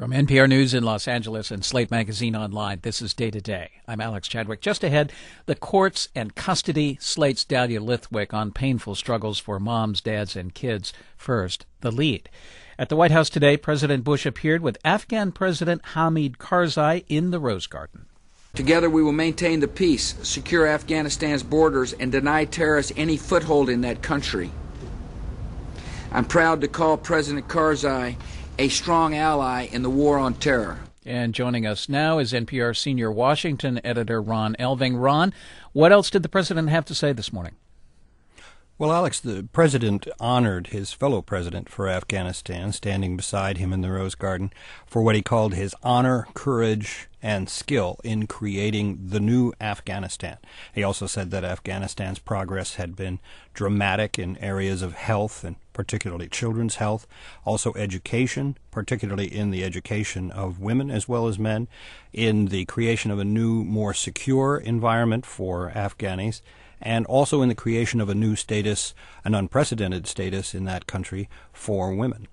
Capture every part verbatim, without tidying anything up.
From N P R News in Los Angeles and Slate Magazine Online, this is Day to Day. I'm Alex Chadwick. Just ahead, the courts and custody. Slate's Dahlia Lithwick on painful struggles for moms, dads, and kids. First, the lead. At the White House today, President Bush appeared with Afghan President Hamid Karzai in the Rose Garden. Together we will maintain the peace, secure Afghanistan's borders, and deny terrorists any foothold in that country. I'm proud to call President Karzai a strong ally in the war on terror. And joining us now is N P R senior Washington editor Ron Elving. Ron, what else did the president have to say this morning? Well, Alex, the president honored his fellow president for Afghanistan, standing beside him in the Rose Garden, for what he called his honor, courage, and skill in creating the new Afghanistan. He also said that Afghanistan's progress had been dramatic in areas of health, and particularly children's health, also education, particularly in the education of women as well as men, in the creation of a new, more secure environment for Afghanis, and also in the creation of a new status, an unprecedented status in that country for women.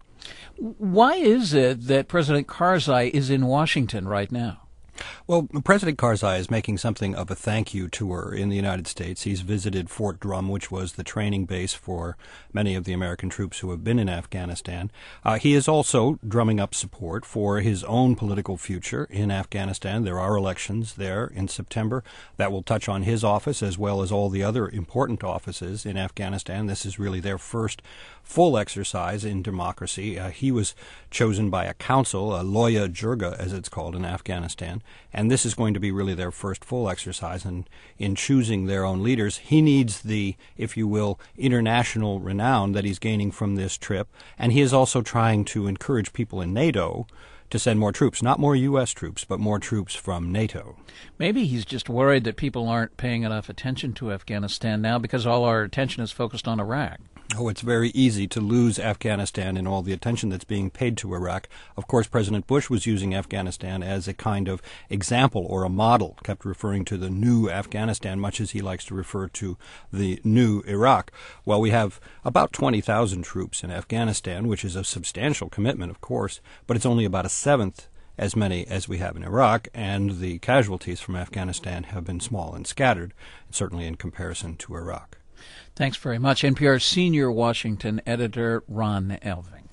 Why is it that President Karzai is in Washington right now? Well, President Karzai is making something of a thank you tour in the United States. He's visited Fort Drum, which was the training base for many of the American troops who have been in Afghanistan. Uh, he is also drumming up support for his own political future in Afghanistan. There are elections there in September that will touch on his office as well as all the other important offices in Afghanistan. This is really their first full exercise in democracy. Uh, he was chosen by a council, a Loya Jirga, as it's called in Afghanistan, and this is going to be really their first full exercise in, in choosing their own leaders. He needs the, if you will, international renown that he's gaining from this trip, and he is also trying to encourage people in NATO to send more troops, not more U S troops, but more troops from NATO. Maybe he's just worried that people aren't paying enough attention to Afghanistan now because all our attention is focused on Iraq. Oh, it's very easy to lose Afghanistan and all the attention that's being paid to Iraq. Of course, President Bush was using Afghanistan as a kind of example or a model, kept referring to the new Afghanistan, much as he likes to refer to the new Iraq. Well, we have about twenty thousand troops in Afghanistan, which is a substantial commitment, of course, but it's only about a seventh as many as we have in Iraq, and the casualties from Afghanistan have been small and scattered, certainly in comparison to Iraq. Thanks very much. N P R senior Washington editor Ron Elving.